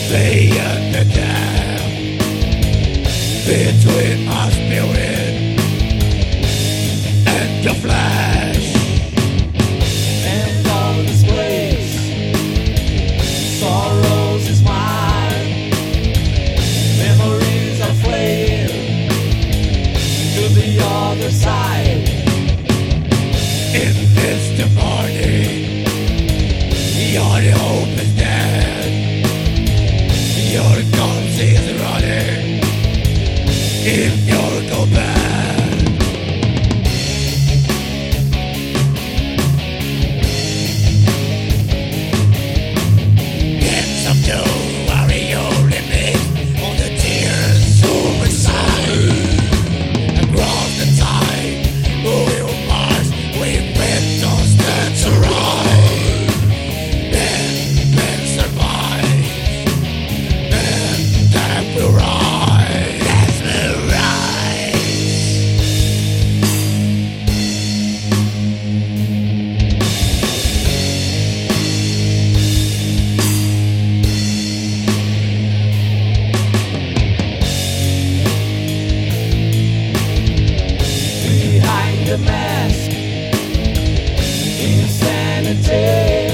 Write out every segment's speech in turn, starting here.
Be in the gap between my spirit and your flesh, and all this place, sorrows is mine. Memories are fleeing to the other side. In this morning, your hope is dead. Your ghost is running if you go back. Get some to worry your limit on the tears of inside. Across the tide, we'll march with petals that survive. Then survive. That will rise. That will rise. Behind the mask, insanity.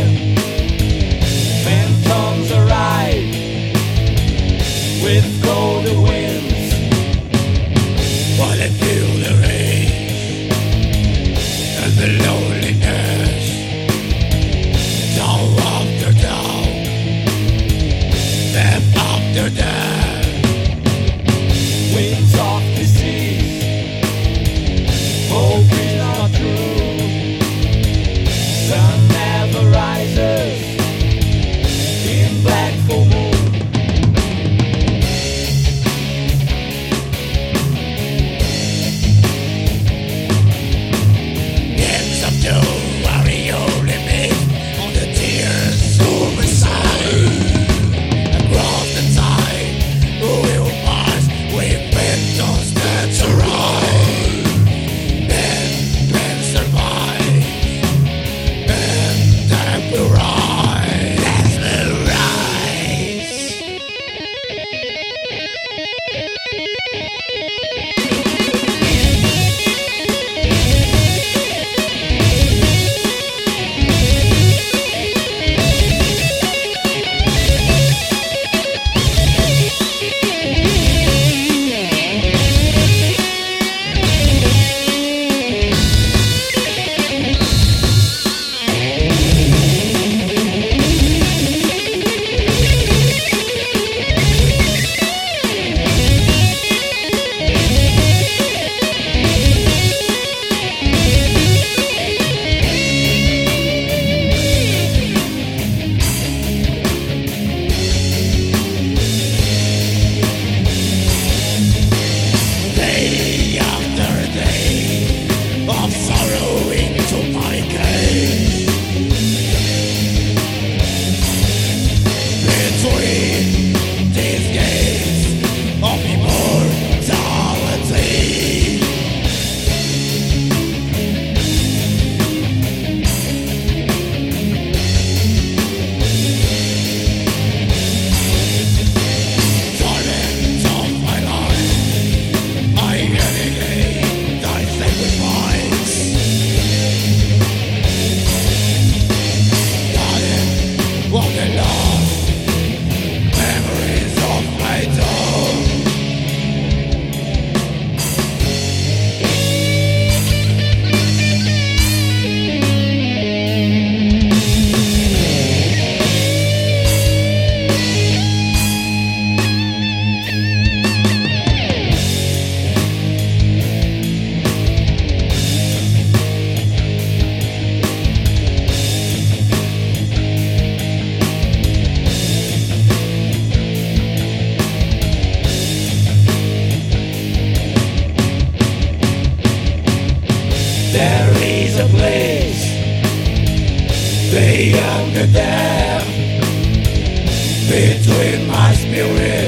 Phantoms arrive with golden winds. While I feel the rage and the loneliness, down after down, step after step. Winds of disease, hope is not true. Sun never rises in black full moon. It's up to worry your limit on the tears of inside. Across the tide, we'll pass with petals that survive. Then survive. And that will rise. That will rise. Day after day of sorrow into my cage. Between these gates of immortality, torment of my life, I renegade thy sacrifice. Darling, walk along, memories of my dawn. There is a place beyond the dam between my spirit